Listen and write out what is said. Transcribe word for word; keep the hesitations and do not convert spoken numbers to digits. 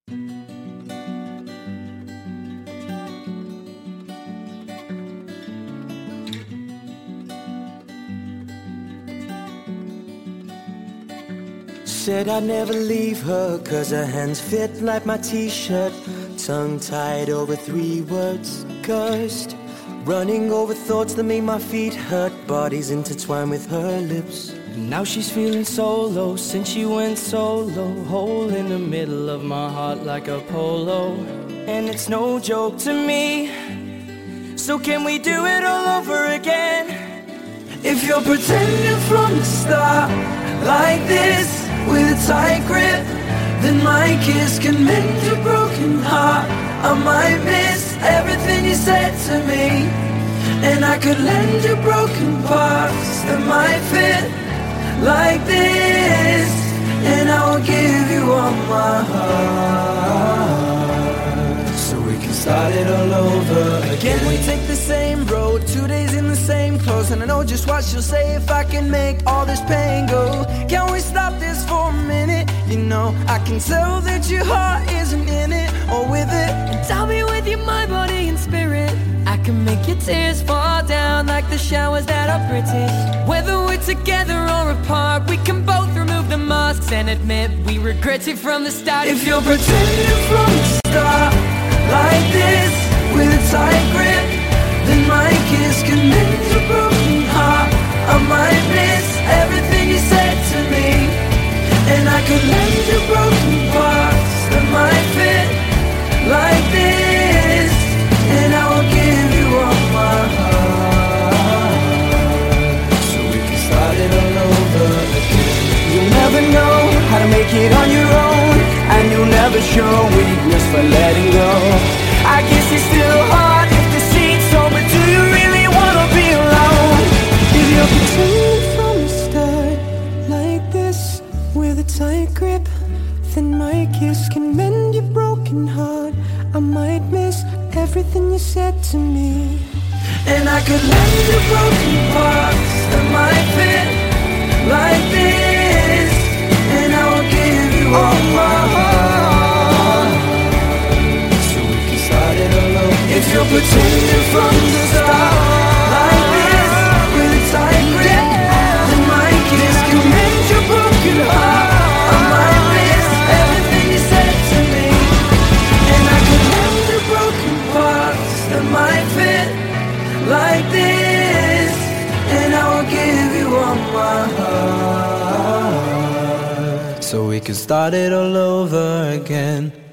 Said I'd never leave her, cause her hands fit like my t-shirt. Tongue tied over three words, cursed. Running over thoughts that made my feet hurt. Bodies intertwined with her lips. Now she's feeling so low since she went solo. Hole in the middle of my heart like a polo. And it's no joke to me. So can we do it all over again? If you're pretending from the start like this, with a tight grip, then my kiss can mend your broken heart. I might miss everything you said to me, and I could lend you broken parts that might fit like this, and I will give you all my heart, so we can start it all over again. Can we take the same road, two days in the same clothes, and I know just what she'll say if I can make all this pain go. Can we stop this for a minute? You know, I can tell that your heart isn't in it or with it, and tell me with you my body and spirit. I can make your tears fall down like the showers that are British. Whether we're together or apart, we can both remove the masks and admit we regret it from the start. If you're pretending from the start like this, with a tight grip, then my kiss can mend your broken heart. I might miss everything you said to me, and I could lend you broken parts that might fit like this, and I will give you all my heart, so we can start it all over again. You'll never know how to make it on your own, and you'll never show weakness for letting go. I guess it's still hard if the seat's open. Do you really wanna be alone? If you're pretending from the start like this, with a tight grip, then my kiss can mend your broken heart. I might miss everything you said to me, and I could lend you broken parts that might fit like this, and I will give you all my heart, so we can start it all over. If you're pretending from the start like this, with a tight grip, then my kiss can mend your broken heart. I might miss everything you said to me, and I could lend you broken parts that might fit like this, and I will give you all my heart, so we can start it all over again.